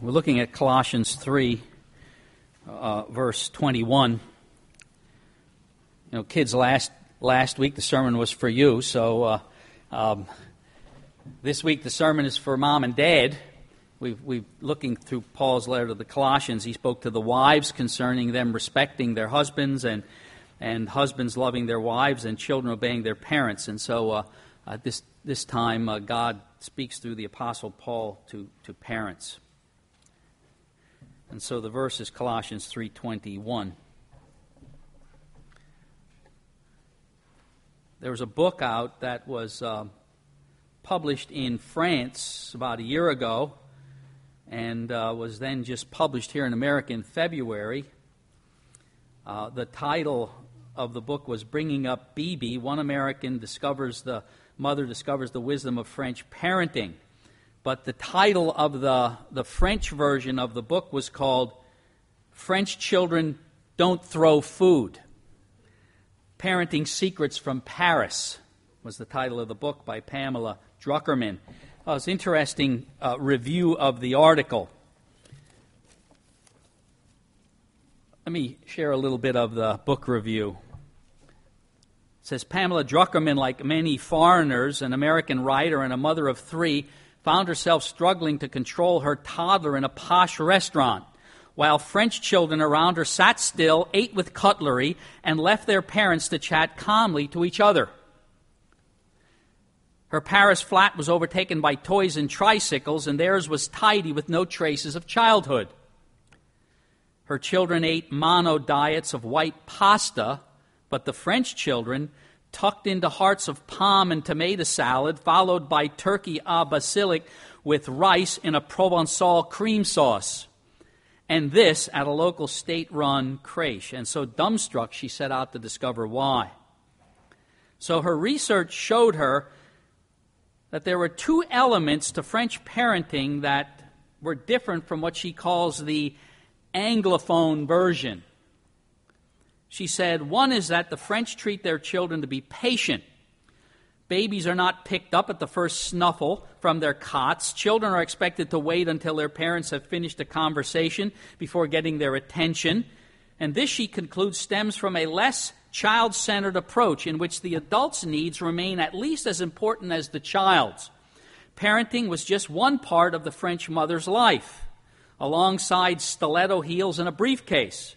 We're looking at Colossians 3, verse 21. Kids, last week the sermon was for you, so this week the sermon is for Mom and Dad. We've looking through Paul's letter to the Colossians. He spoke to the wives concerning them respecting their husbands and husbands loving their wives and children obeying their parents. And so this time God speaks through the Apostle Paul to parents. And so the verse is Colossians 3:21. There was a book out that was published in France about a year ago and was then just published here in America in February. The title of the book was Bringing Up Bibi. One American mother discovers the wisdom of French parenting. But the title of the French version of the book was called French Children Don't Throw Food. Parenting Secrets from Paris was the title of the book by Pamela Druckerman. It was an interesting review of the article. Let me share a little bit of the book review. It says, Pamela Druckerman, like many foreigners, an American writer and a mother of three, found herself struggling to control her toddler in a posh restaurant, while French children around her sat still, ate with cutlery, and left their parents to chat calmly to each other. Her Paris flat was overtaken by toys and tricycles, and theirs was tidy with no traces of childhood. Her children ate mono diets of white pasta, but the French children tucked into hearts of palm and tomato salad, followed by turkey au basilic with rice in a Provençal cream sauce. And this at a local state-run creche. And so dumbstruck, she set out to discover why. So her research showed her that there were two elements to French parenting that were different from what she calls the Anglophone version. She said, one is that the French treat their children to be patient. Babies are not picked up at the first snuffle from their cots. Children are expected to wait until their parents have finished a conversation before getting their attention. And this, she concludes, stems from a less child-centered approach in which the adult's needs remain at least as important as the child's. Parenting was just one part of the French mother's life, alongside stiletto heels and a briefcase.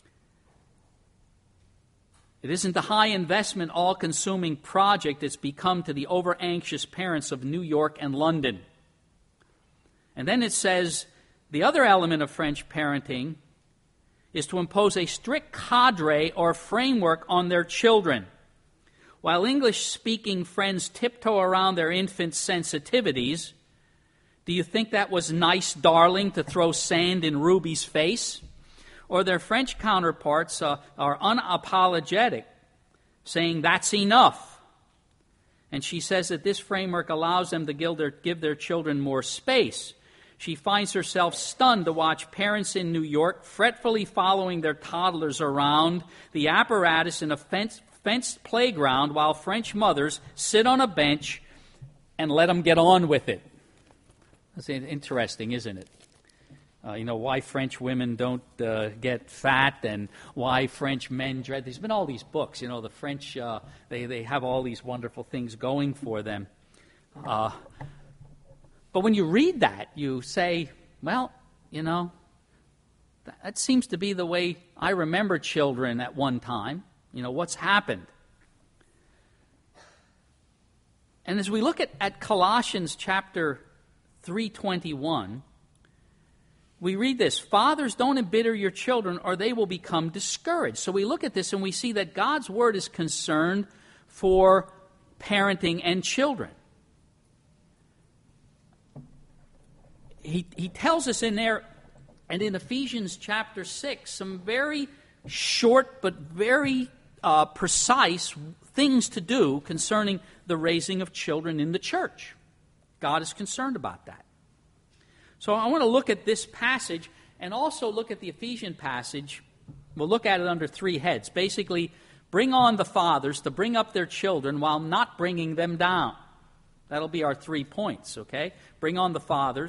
It isn't the high-investment, all-consuming project it's become to the over-anxious parents of New York and London. And then it says, the other element of French parenting is to impose a strict cadre or framework on their children. While English-speaking friends tiptoe around their infants' sensitivities, do you think that was nice, darling, to throw sand in Ruby's face? Or their French counterparts are unapologetic, saying that's enough. And she says that this framework allows them to give their children more space. She finds herself stunned to watch parents in New York fretfully following their toddlers around the apparatus in a fenced playground while French mothers sit on a bench and let them get on with it. That's interesting, isn't it? Why French women don't get fat and why French men dread. There's been all these books. The French, they have all these wonderful things going for them. But when you read that, you say, well, that seems to be the way I remember children at one time. What's happened? And as we look at Colossians chapter 3:21, we read this, fathers, don't embitter your children or they will become discouraged. So we look at this and we see that God's word is concerned for parenting and children. He tells us in there, and in Ephesians chapter 6, some very short but very precise things to do concerning the raising of children in the church. God is concerned about that. So I want to look at this passage and also look at the Ephesian passage. We'll look at it under three heads. Basically, bring on the fathers to bring up their children while not bringing them down. That'll be our 3 points, okay? Bring on the fathers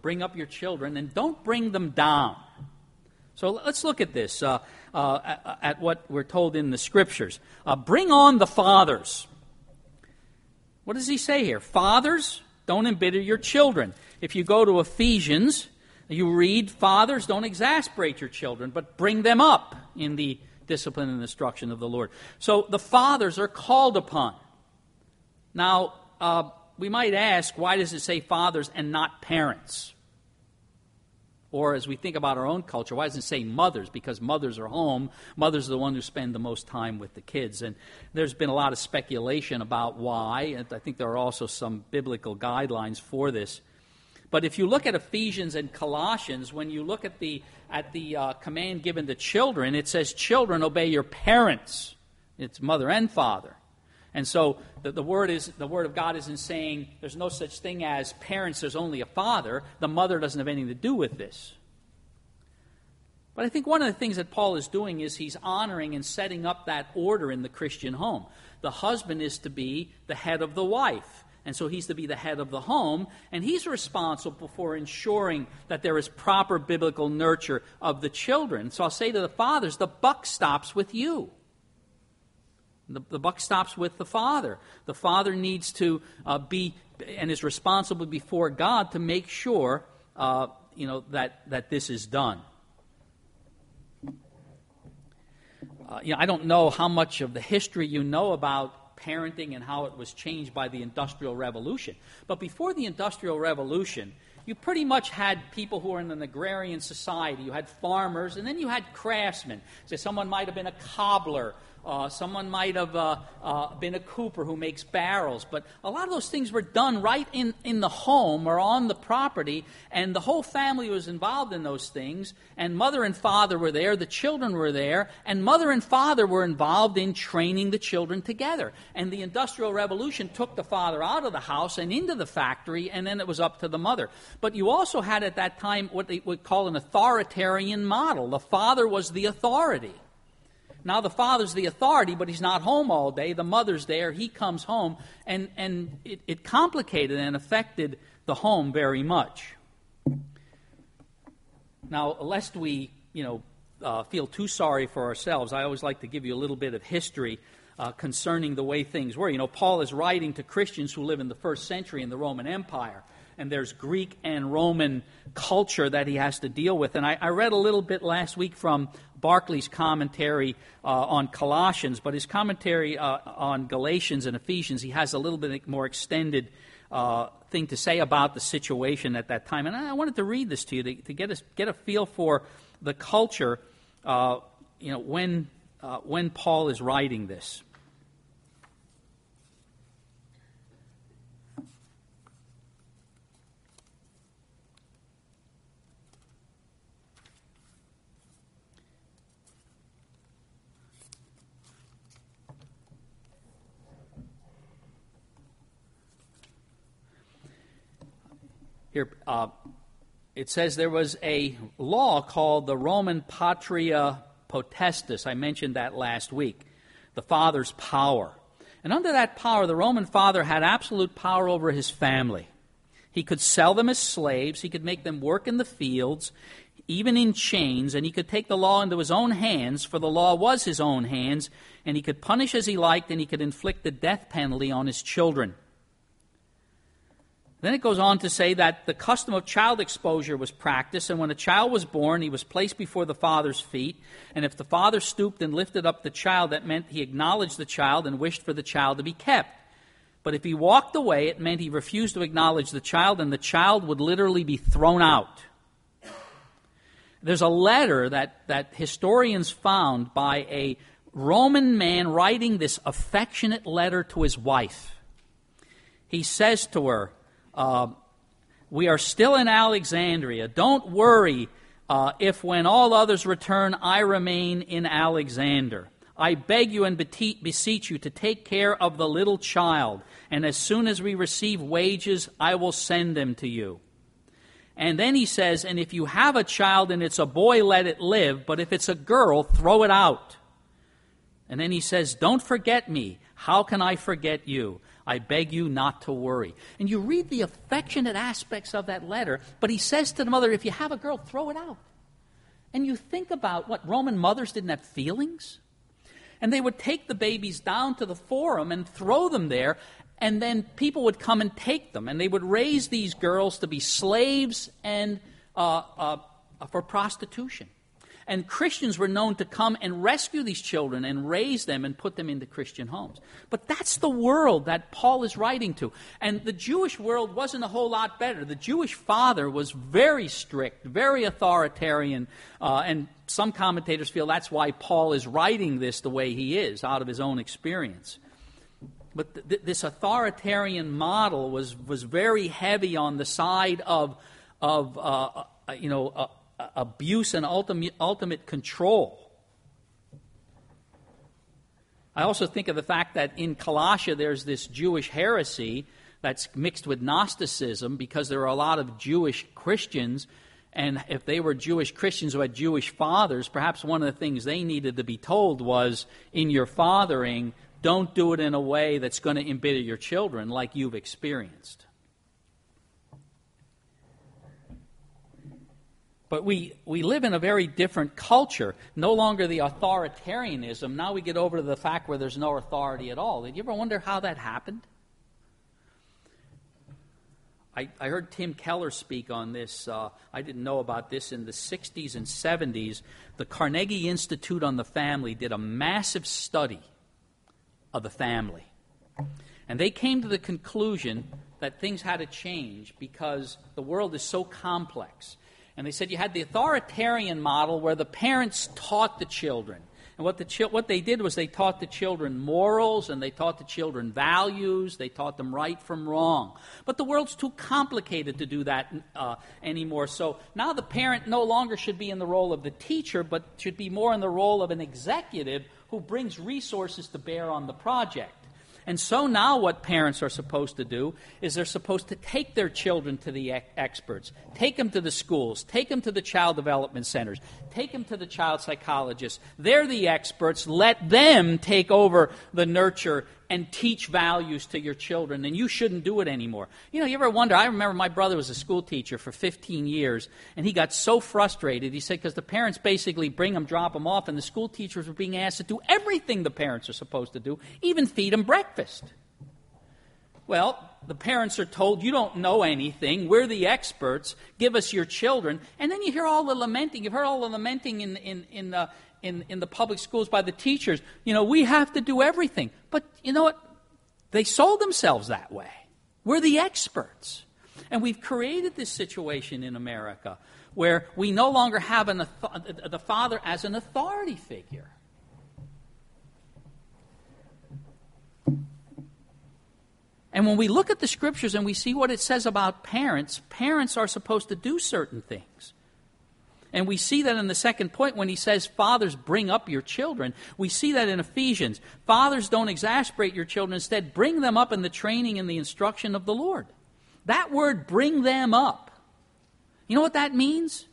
bring up your children, and don't bring them down. So let's look at this, at what we're told in the Scriptures. Bring on the fathers. What does he say here? Fathers, don't embitter your children. If you go to Ephesians, you read, fathers, don't exasperate your children, but bring them up in the discipline and instruction of the Lord. So the fathers are called upon. Now, we might ask, why does it say fathers and not parents? Or as we think about our own culture, why doesn't it say mothers? Because mothers are home. Mothers are the ones who spend the most time with the kids. And there's been a lot of speculation about why. And I think there are also some biblical guidelines for this. But if you look at Ephesians and Colossians, when you look at the command given to children, it says, children, obey your parents. It's mother and father. And so the word of God isn't saying there's no such thing as parents, there's only a father. The mother doesn't have anything to do with this. But I think one of the things that Paul is doing is he's honoring and setting up that order in the Christian home. The husband is to be the head of the wife. And so he's to be the head of the home, and he's responsible for ensuring that there is proper biblical nurture of the children. So I'll say to the fathers, the buck stops with you. The buck stops with the father. The father needs to be and is responsible before God to make sure that this is done. I don't know how much of the history you know about parenting and how it was changed by the Industrial Revolution. But before the Industrial Revolution, you pretty much had people who were in an agrarian society. You had farmers, and then you had craftsmen. So someone might have been a cobbler. Someone might have been a cooper who makes barrels. But a lot of those things were done right in the home or on the property, and the whole family was involved in those things. And mother and father were there, the children were there, and mother and father were involved in training the children together. And the Industrial Revolution took the father out of the house and into the factory, and then it was up to the mother. But you also had at that time what they would call an authoritarian model. The father was the authority. Now the father's the authority, but he's not home all day. The mother's there. He comes home. And it complicated and affected the home very much. Now, lest we, feel too sorry for ourselves, I always like to give you a little bit of history concerning the way things were. Paul is writing to Christians who live in the first century in the Roman Empire. And there's Greek and Roman culture that he has to deal with. And I read a little bit last week from Barclay's commentary on Colossians, but his commentary on Galatians and Ephesians, he has a little bit more extended thing to say about the situation at that time. And I wanted to read this to you to get a feel for the culture when Paul is writing this. Here, it says there was a law called the Roman Patria Potestas. I mentioned that last week. The father's power. And under that power, the Roman father had absolute power over his family. He could sell them as slaves. He could make them work in the fields, even in chains. And he could take the law into his own hands, for the law was his own hands. And he could punish as he liked, and he could inflict the death penalty on his children. Then it goes on to say that the custom of child exposure was practiced, and when a child was born, he was placed before the father's feet, and if the father stooped and lifted up the child, that meant he acknowledged the child and wished for the child to be kept. But if he walked away, it meant he refused to acknowledge the child, and the child would literally be thrown out. There's a letter that historians found by a Roman man writing this affectionate letter to his wife. He says to her, we are still in Alexandria. Don't worry if when all others return, I remain in Alexander. I beg you and beseech you to take care of the little child, and as soon as we receive wages, I will send them to you. And then he says, and if you have a child and it's a boy, let it live, but if it's a girl, throw it out. And then he says, don't forget me. How can I forget you? I beg you not to worry. And you read the affectionate aspects of that letter, but he says to the mother, if you have a girl, throw it out. And you think about what Roman mothers didn't have feelings. And they would take the babies down to the forum and throw them there, and then people would come and take them. And they would raise these girls to be slaves and for prostitution. And Christians were known to come and rescue these children and raise them and put them into Christian homes. But that's the world that Paul is writing to. And the Jewish world wasn't a whole lot better. The Jewish father was very strict, very authoritarian, and some commentators feel that's why Paul is writing this the way he is, out of his own experience. But this authoritarian model was very heavy on the side of abuse and ultimate control. I also think of the fact that in Colossia there's this Jewish heresy that's mixed with Gnosticism, because there are a lot of Jewish Christians, and if they were Jewish Christians who had Jewish fathers, perhaps one of the things they needed to be told was, in your fathering, don't do it in a way that's going to embitter your children like you've experienced. But we live in a very different culture. No longer the authoritarianism. Now we get over to the fact where there's no authority at all. Did you ever wonder how that happened? I heard Tim Keller speak on this. I didn't know about this. In the 60s and 70s, the Carnegie Institute on the Family did a massive study of the family. And they came to the conclusion that things had to change because the world is so complex. And they said you had the authoritarian model where the parents taught the children. And what they did was they taught the children morals, and they taught the children values. They taught them right from wrong. But the world's too complicated to do that anymore. So now the parent no longer should be in the role of the teacher, but should be more in the role of an executive who brings resources to bear on the project. And so now what parents are supposed to do is they're supposed to take their children to the experts, take them to the schools, take them to the child development centers, take them to the child psychologists. They're the experts. Let them take over the nurture and teach values to your children, and you shouldn't do it anymore. You ever wonder, I remember my brother was a school teacher for 15 years, and he got so frustrated. He said, because the parents basically bring them, drop them off, and the school teachers were being asked to do everything the parents are supposed to do, even feed them breakfast. Well, the parents are told, you don't know anything, we're the experts, give us your children. And then you hear all the lamenting. You've heard all the lamenting in the public schools by the teachers. We have to do everything. But you know what? They sold themselves that way. We're the experts. And we've created this situation in America where we no longer have the father as an authority figure. And when we look at the Scriptures and we see what it says about parents, parents are supposed to do certain things. And we see that in the second point when he says, fathers, bring up your children. We see that in Ephesians. Fathers, don't exasperate your children. Instead, bring them up in the training and the instruction of the Lord. That word, bring them up. You know what that means?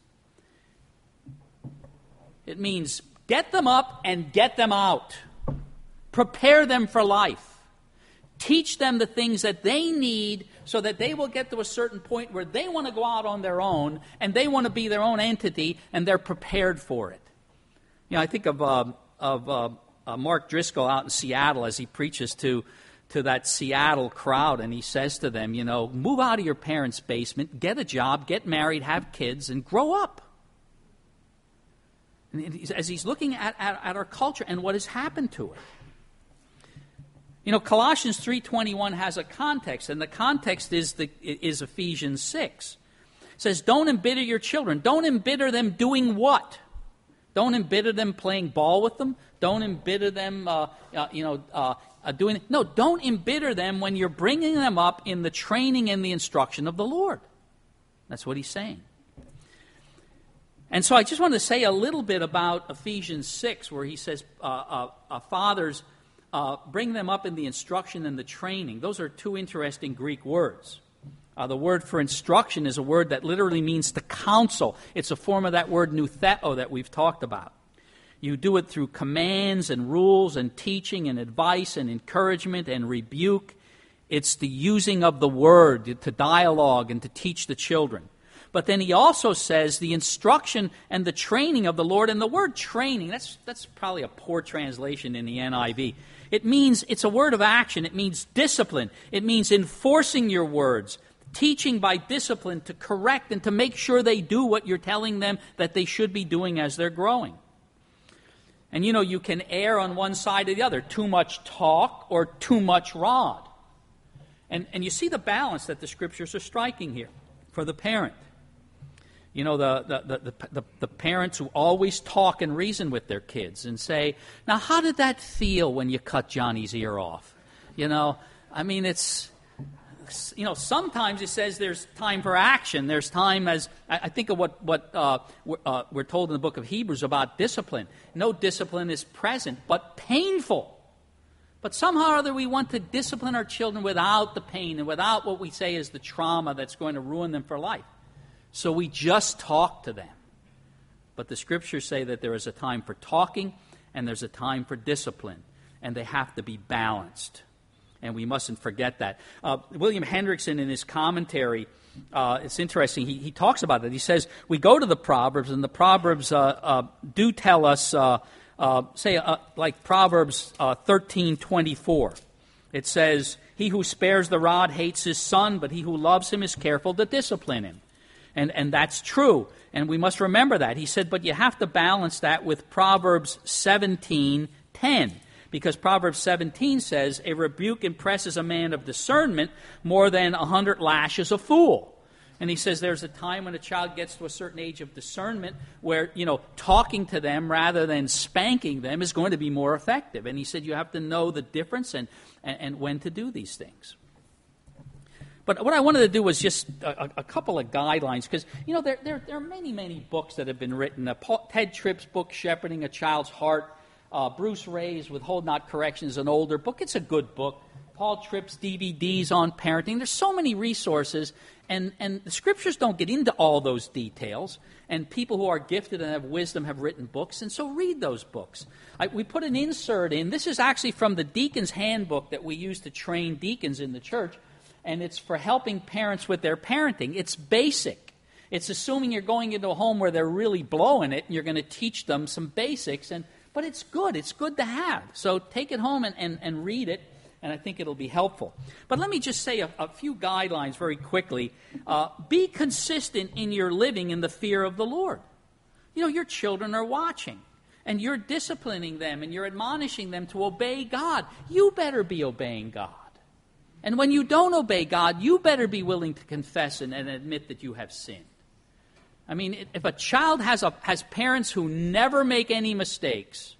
It means get them up and get them out. Prepare them for life. Teach them the things that they need so that they will get to a certain point where they want to go out on their own and they want to be their own entity and they're prepared for it. I think of Mark Driscoll out in Seattle as he preaches to that Seattle crowd, and he says to them, move out of your parents' basement, get a job, get married, have kids, and grow up. And as he's looking at our culture and what has happened to it. Colossians 3:21 has a context, and the context is Ephesians 6. It says, don't embitter your children. Don't embitter them doing what? Don't embitter them playing ball with them. Don't embitter them, doing... No, don't embitter them when you're bringing them up in the training and the instruction of the Lord. That's what he's saying. And so I just wanted to say a little bit about Ephesians 6, where he says, fathers... bring them up in the instruction and the training. Those are two interesting Greek words. The word for instruction is a word that literally means to counsel. It's a form of that word noutheo that we've talked about. You do it through commands and rules and teaching and advice and encouragement and rebuke. It's the using of the word to dialogue and to teach the children. But then he also says the instruction and the training of the Lord. And the word training, that's probably a poor translation in the NIV. It means, it's a word of action. It means discipline. It means enforcing your words, teaching by discipline to correct and to make sure they do what you're telling them that they should be doing as they're growing. And you can err on one side or the other, too much talk or too much rod. And you see the balance that the Scriptures are striking here for the parent. The parents who always talk and reason with their kids and say, now how did that feel when you cut Johnny's ear off? Sometimes it says there's time for action. There's time as, I think of what we're told in the book of Hebrews about discipline. No discipline is present, but painful. But somehow or other we want to discipline our children without the pain and without what we say is the trauma that's going to ruin them for life. So we just talk to them. But the Scriptures say that there is a time for talking and there's a time for discipline. And they have to be balanced. And we mustn't forget that. William Hendrickson, in his commentary, it's interesting, he talks about it. He says, we go to the Proverbs, and the Proverbs do tell us, like Proverbs 13:24. It says, he who spares the rod hates his son, but he who loves him is careful to discipline him. And that's true. And we must remember that. He said, but you have to balance that with Proverbs 17:10. Because Proverbs 17 says, a rebuke impresses a man of discernment more than 100 lashes a fool. And he says there's a time when a child gets to a certain age of discernment where, talking to them rather than spanking them is going to be more effective. And he said you have to know the difference and when to do these things. But what I wanted to do was just a couple of guidelines, because, there are many, many books that have been written. Ted Tripp's book, Shepherding a Child's Heart. Bruce Ray's with Hold Not Correction is an older book. It's a good book. Paul Tripp's DVDs on parenting. There's so many resources, and the Scriptures don't get into all those details. And people who are gifted and have wisdom have written books, and so read those books. We put an insert in. This is actually from the Deacon's Handbook that we use to train deacons in the church, and it's for helping parents with their parenting. It's basic. It's assuming you're going into a home where they're really blowing it, and you're going to teach them some basics, but it's good. It's good to have. So take it home and read it, and I think it'll be helpful. But let me just say a few guidelines very quickly. Be consistent in your living in the fear of the Lord. Your children are watching, and you're disciplining them, and you're admonishing them to obey God. You better be obeying God. And when you don't obey God, you better be willing to confess and admit that you have sinned. I mean, if a child has parents who never make any mistakes,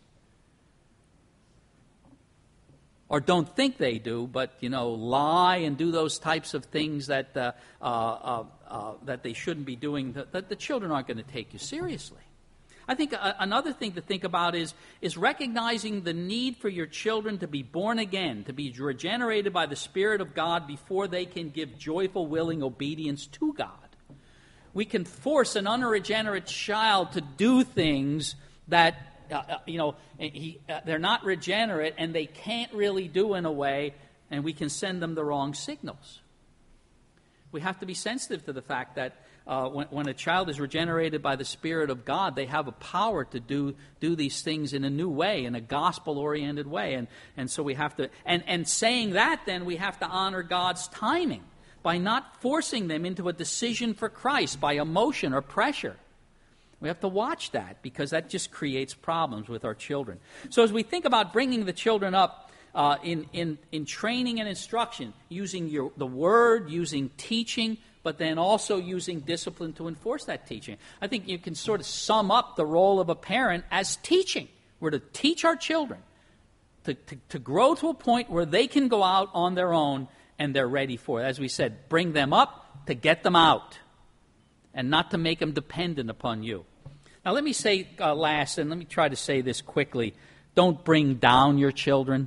or don't think they do, but lie and do those types of things that that they shouldn't be doing, that the children aren't going to take you seriously. I think another thing to think about is recognizing the need for your children to be born again, to be regenerated by the Spirit of God before they can give joyful, willing obedience to God. We can force an unregenerate child to do things that, they're not regenerate and they can't really do in a way, and we can send them the wrong signals. We have to be sensitive to the fact that when a child is regenerated by the Spirit of God, they have a power to do these things in a new way, in a gospel-oriented way. And so we have to, and saying that, then we have to honor God's timing by not forcing them into a decision for Christ by emotion or pressure. We have to watch that, because that just creates problems with our children. So as we think about bringing the children up in training and instruction, using the Word, using teaching, but then also using discipline to enforce that teaching, I think you can sort of sum up the role of a parent as teaching. We're to teach our children to grow to a point where they can go out on their own and they're ready for it. As we said, bring them up to get them out and not to make them dependent upon you. Now let me say last, and let me try to say this quickly, don't bring down your children.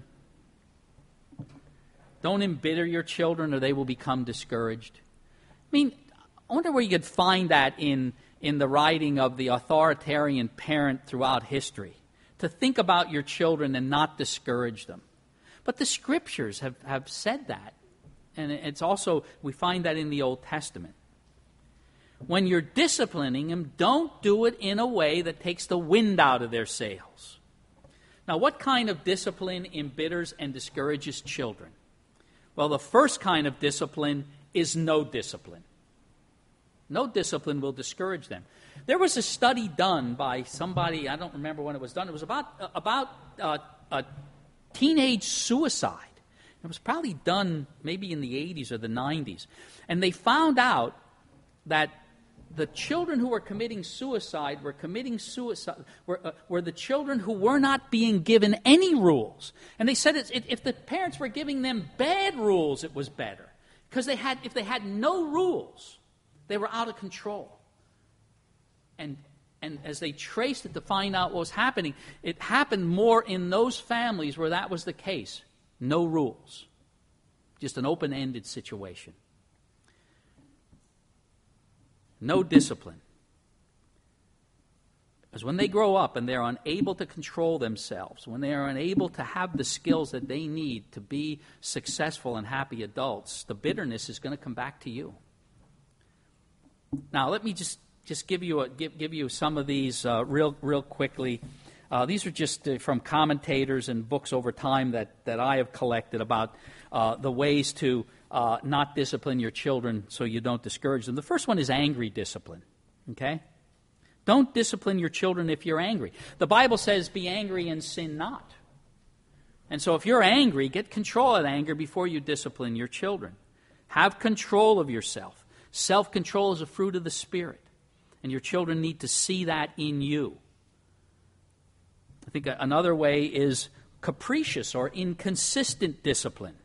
Don't embitter your children or they will become discouraged. I mean, I wonder where you could find that in the writing of the authoritarian parent throughout history, to think about your children and not discourage them. But the Scriptures have said that. And it's also, we find that in the Old Testament. When you're disciplining them, don't do it in a way that takes the wind out of their sails. Now, what kind of discipline embitters and discourages children? Well, the first kind of discipline is no discipline. No discipline will discourage them. There was a study done by somebody, I don't remember when it was done. It was about teenage suicide. It was probably done maybe in the 80s or the 90s. And they found out that the children who were committing suicide were the children who were not being given any rules. And they said if the parents were giving them bad rules, it was better. Because if they had no rules, they were out of control. And as they traced it to find out what was happening, it happened more in those families where that was the case. No rules. Just an open-ended situation. No discipline. Because when they grow up and they're unable to control themselves, when they are unable to have the skills that they need to be successful and happy adults, the bitterness is going to come back to you. Now, let me just give you some of these real quickly. These are just from commentators and books over time that I have collected about the ways to not discipline your children so you don't discourage them. The first one is angry discipline. Okay? Don't discipline your children if you're angry. The Bible says, be angry and sin not. And so if you're angry, get control of that anger before you discipline your children. Have control of yourself. Self-control is a fruit of the Spirit. And your children need to see that in you. I think another way is capricious or inconsistent discipline.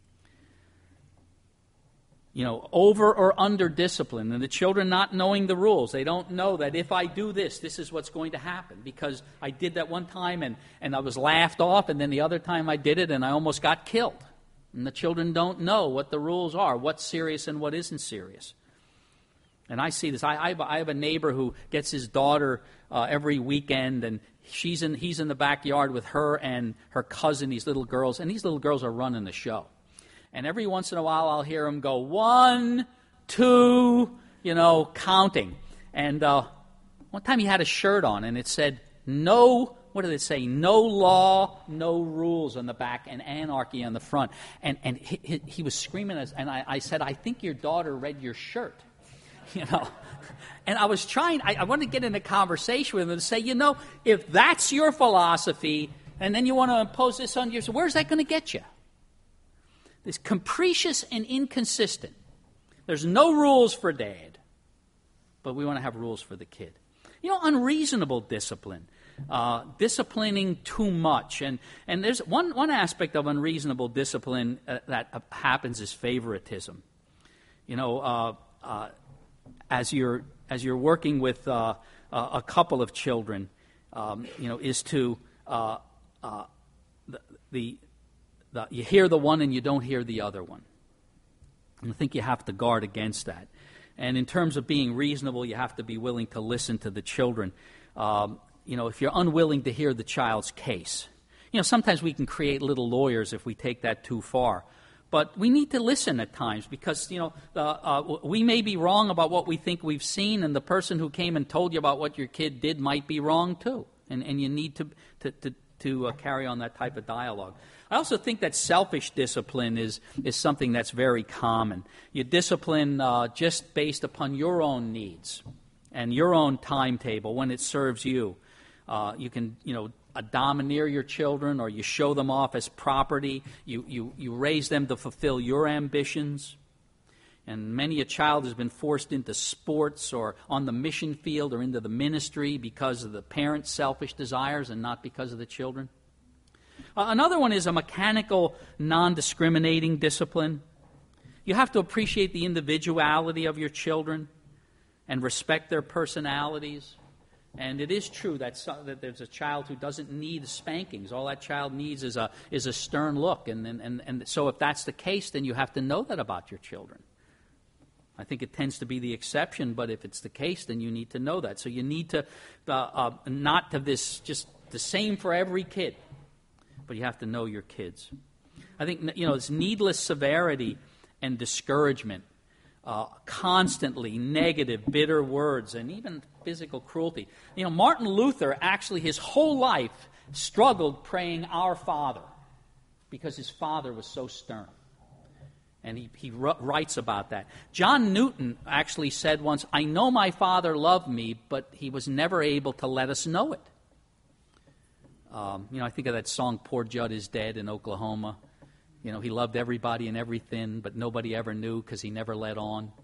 Over or under discipline, and the children not knowing the rules. They don't know that if I do this, this is what's going to happen, because I did that one time and I was laughed off, and then the other time I did it and I almost got killed. And the children don't know what the rules are, what's serious and what isn't serious. And I see this. I have a neighbor who gets his daughter every weekend, and he's in the backyard with her and her cousin, these little girls, and these little girls are running the show. And every once in a while I'll hear them go 1, 2, counting. And one time he had a shirt on and it said, no, what did it say? No law, no rules on the back and anarchy on the front. And he was screaming, and I said, I think your daughter read your shirt. And I was trying, I wanted to get in a conversation with him and say, if that's your philosophy, and then you want to impose this on yourself, where's that going to get you? It's capricious and inconsistent. There's no rules for dad, but we want to have rules for the kid. Unreasonable discipline, disciplining too much. And there's one aspect of unreasonable discipline that happens is favoritism. As you're working with a couple of children, is to you hear the one and you don't hear the other one. And I think you have to guard against that. And in terms of being reasonable, you have to be willing to listen to the children. If you're unwilling to hear the child's case, sometimes we can create little lawyers if we take that too far. But we need to listen at times because, we may be wrong about what we think we've seen, and the person who came and told you about what your kid did might be wrong too. And you need to carry on that type of dialogue. I also think that selfish discipline is something that's very common. You discipline just based upon your own needs and your own timetable when it serves you. You can, domineer your children, or you show them off as property. You raise them to fulfill your ambitions. And many a child has been forced into sports or on the mission field or into the ministry because of the parents' selfish desires and not because of the children. Another one is a mechanical, non-discriminating discipline. You have to appreciate the individuality of your children and respect their personalities. And it is true that there's a child who doesn't need spankings. All that child needs is a stern look. And so if that's the case, then you have to know that about your children. I think it tends to be the exception, but if it's the case, then you need to know that. So you need to not have this just the same for every kid, but you have to know your kids. I think, this needless severity and discouragement, constantly negative, bitter words, and even physical cruelty. Martin Luther actually his whole life struggled praying Our Father because his father was so stern. And he writes about that. John Newton actually said once, I know my father loved me, but he was never able to let us know it. I think of that song, Poor Judd is Dead in Oklahoma. He loved everybody and everything, but nobody ever knew because he never let on.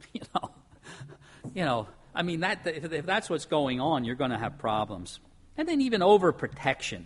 If that's what's going on, you're going to have problems. And then even overprotection.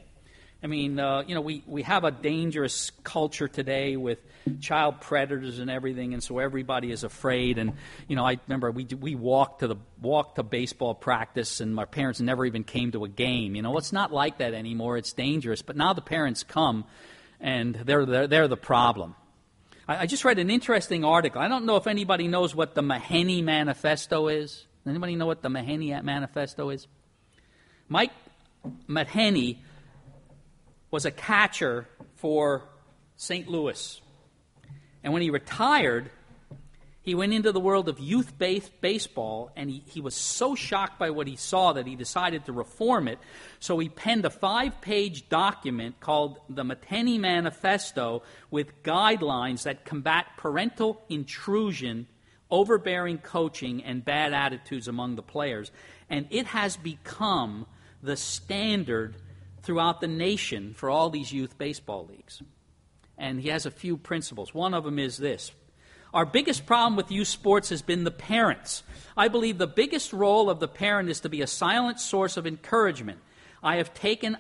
We have a dangerous culture today with child predators and everything, and so everybody is afraid. And I remember we walked to baseball practice, and my parents never even came to a game. It's not like that anymore. It's dangerous. But now the parents come, and they're the problem. I just read an interesting article. I don't know if anybody knows what the Maheny Manifesto is. Anybody know what the Maheny Manifesto is? Mike Maheny was a catcher for St. Louis. And when he retired, he went into the world of youth-based baseball, and he was so shocked by what he saw that he decided to reform it. So he penned a 5-page document called the Maheny Manifesto with guidelines that combat parental intrusion, overbearing coaching, and bad attitudes among the players. And it has become the standard throughout the nation for all these youth baseball leagues. And he has a few principles. One of them is this. Our biggest problem with youth sports has been the parents. I believe the biggest role of the parent is to be a silent source of encouragement. I have taken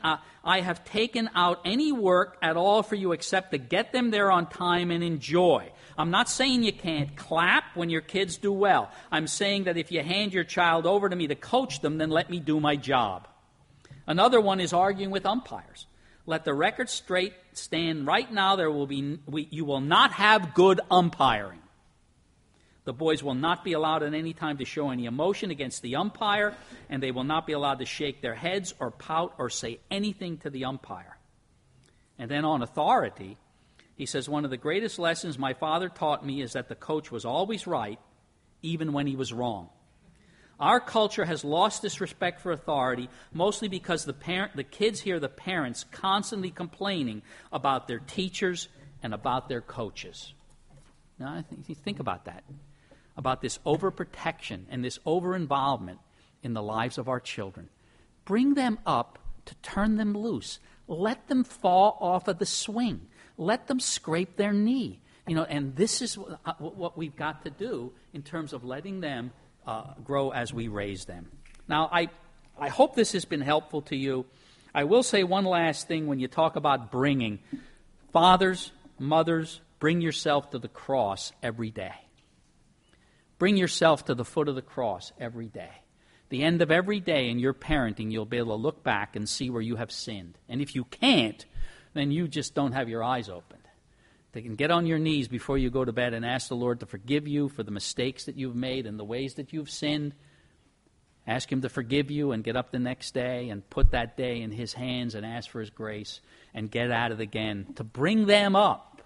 out any work at all for you except to get them there on time and enjoy. I'm not saying you can't clap when your kids do well. I'm saying that if you hand your child over to me to coach them, then let me do my job. Another one is arguing with umpires. Let the record straight stand. Right now, you will not have good umpiring. The boys will not be allowed at any time to show any emotion against the umpire, and they will not be allowed to shake their heads or pout or say anything to the umpire. And then on authority, he says, one of the greatest lessons my father taught me is that the coach was always right, even when he was wrong. Our culture has lost this respect for authority, mostly because the kids hear the parents constantly complaining about their teachers and about their coaches. Now, I think you think about that, about this overprotection and this over-involvement in the lives of our children. Bring them up to turn them loose. Let them fall off of the swing. Let them scrape their knee. And this is what we've got to do in terms of letting them grow as we raise them. Now, I hope this has been helpful to you. I will say one last thing when you talk about bringing. Fathers, mothers, bring yourself to the cross every day. Bring yourself to the foot of the cross every day. The end of every day in your parenting, you'll be able to look back and see where you have sinned. And if you can't, then you just don't have your eyes opened. They can get on your knees before you go to bed and ask the Lord to forgive you for the mistakes that you've made and the ways that you've sinned. Ask Him to forgive you and get up the next day and put that day in His hands and ask for His grace and get at it again. To bring them up,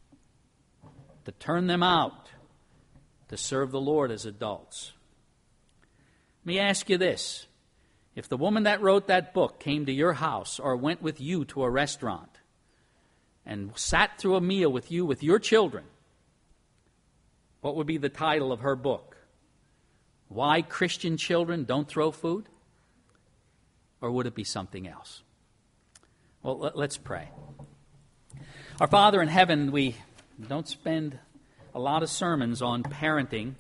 to turn them out, to serve the Lord as adults. Let me ask you this. If the woman that wrote that book came to your house or went with you to a restaurant and sat through a meal with you with your children, what would be the title of her book? Why Christian Children Don't Throw Food? Or would it be something else? Well, let's pray. Our Father in heaven, we don't spend a lot of sermons on parenting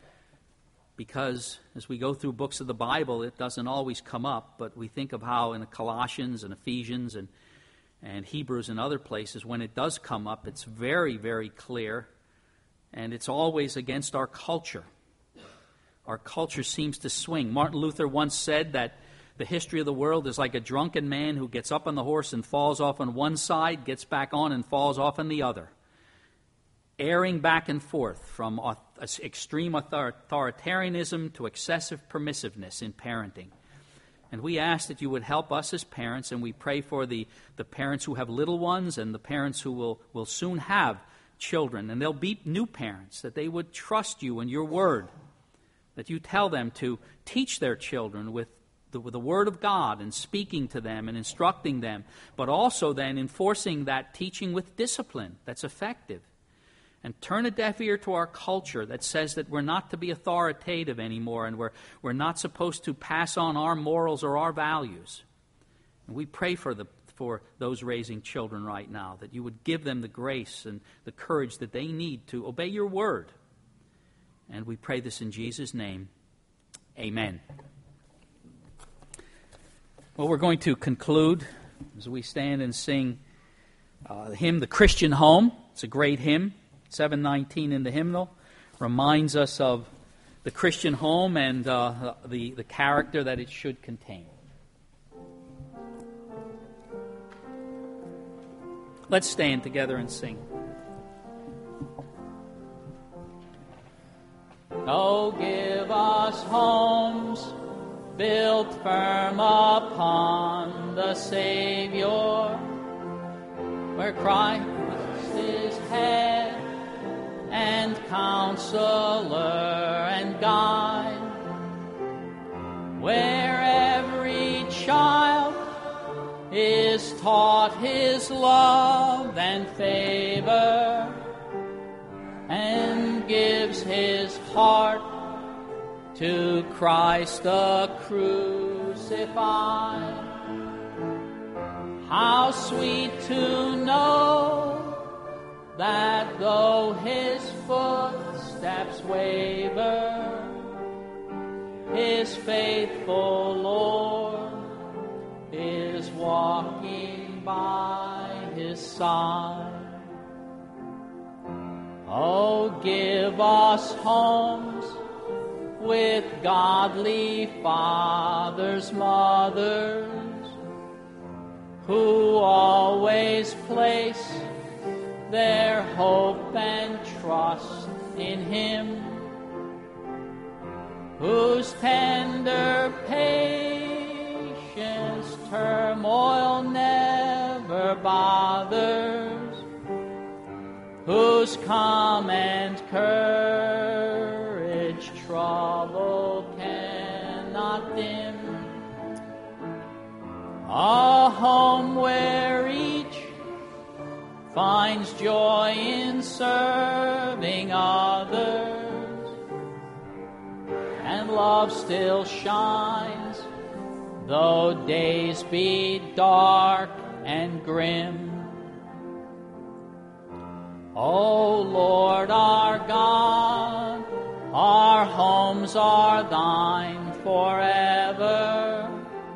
because as we go through books of the Bible, it doesn't always come up, but we think of how in Colossians and Ephesians and Hebrews and other places, when it does come up, it's very, very clear, and it's always against our culture. Our culture seems to swing. Martin Luther once said that the history of the world is like a drunken man who gets up on the horse and falls off on one side, gets back on and falls off on the other, erring back and forth from extreme authoritarianism to excessive permissiveness in parenting. And we ask that you would help us as parents, and we pray for the parents who have little ones and the parents who will soon have children, and they'll be new parents, that they would trust you and your word, that you tell them to teach their children with the word of God and speaking to them and instructing them, but also then enforcing that teaching with discipline that's effective. And turn a deaf ear to our culture that says that we're not to be authoritative anymore and we're not supposed to pass on our morals or our values. And we pray for those raising children right now, that you would give them the grace and the courage that they need to obey your word. And we pray this in Jesus' name. Amen. Well, we're going to conclude as we stand and sing the hymn, The Christian Home. It's a great hymn. 719 in the hymnal reminds us of the Christian home and the character that it should contain. Let's stand together and sing. Oh, give us homes built firm upon the Savior, where Christ is head and counselor and guide, where every child is taught his love and favor, and gives his heart to Christ the crucified. How sweet to know that though his footsteps waver, his faithful Lord is walking by his side. Oh, give us homes with godly fathers, mothers, who always place their hope and trust in him, whose tender patience turmoil never bothers, whose calm and courage trouble cannot dim. A home where each finds joy in serving others, and love still shines, though days be dark and grim. O Lord our God, our homes are thine forever.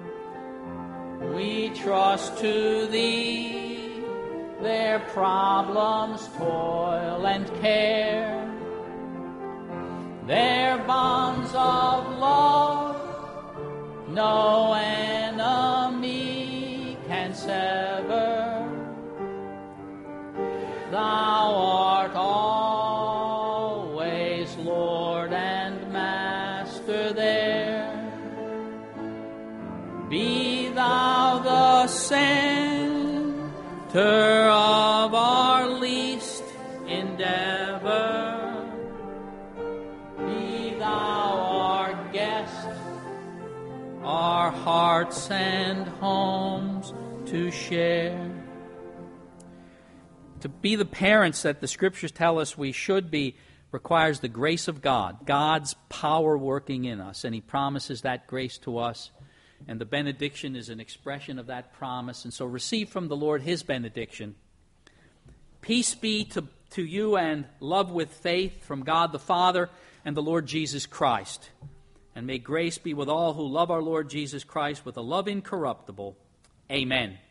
We trust to thee their problems, toil, and care, their bonds of love no enemy can sever. Thou art always Lord and Master there. Be thou the center of our least endeavor. Be thou our guest, our hearts and homes to share. To be the parents that the Scriptures tell us we should be requires the grace of God, God's power working in us, and He promises that grace to us. And the benediction is an expression of that promise. And so receive from the Lord His benediction. Peace be to you and love with faith from God the Father and the Lord Jesus Christ. And may grace be with all who love our Lord Jesus Christ with a love incorruptible. Amen.